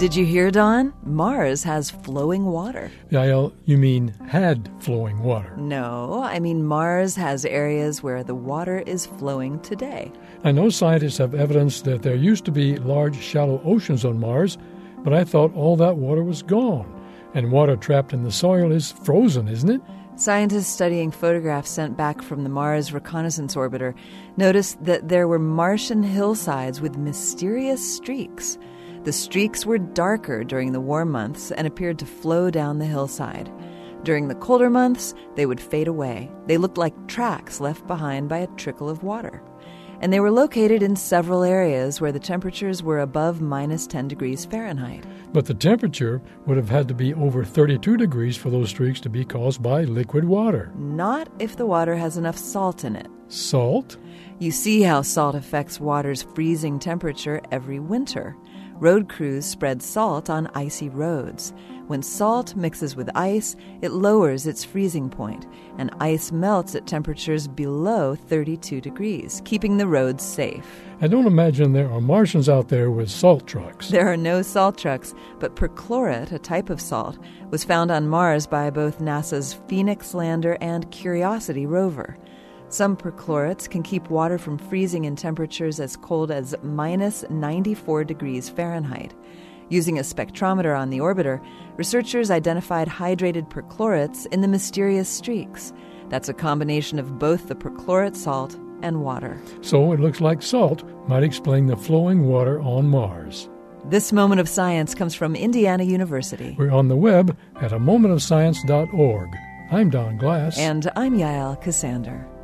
Did you hear, Don? Mars has flowing water. Yael, you mean had flowing water? No, I mean Mars has areas where the water is flowing today. I know scientists have evidence that there used to be large, shallow oceans on Mars, but I thought all that water was gone. And water trapped in the soil is frozen, isn't it? Scientists studying photographs sent back from the Mars Reconnaissance Orbiter noticed that there were Martian hillsides with mysterious streaks. The streaks were darker during the warm months and appeared to flow down the hillside. During the colder months, they would fade away. They looked like tracks left behind by a trickle of water. And they were located in several areas where the temperatures were above minus 10 degrees Fahrenheit. But the temperature would have had to be over 32 degrees for those streaks to be caused by liquid water. Not if the water has enough salt in it. Salt? You see how salt affects water's freezing temperature every winter. Road crews spread salt on icy roads. When salt mixes with ice, it lowers its freezing point, and ice melts at temperatures below 32 degrees, keeping the roads safe. I don't imagine there are Martians out there with salt trucks. There are no salt trucks, but perchlorate, a type of salt, was found on Mars by both NASA's Phoenix lander and Curiosity rover. Some perchlorates can keep water from freezing in temperatures as cold as minus 94 degrees Fahrenheit. Using a spectrometer on the orbiter, researchers identified hydrated perchlorates in the mysterious streaks. That's a combination of both the perchlorate salt and water. So it looks like salt might explain the flowing water on Mars. This Moment of Science comes from Indiana University. We're on the web at amomentofscience.org. I'm Don Glass. And I'm Yael Cassander.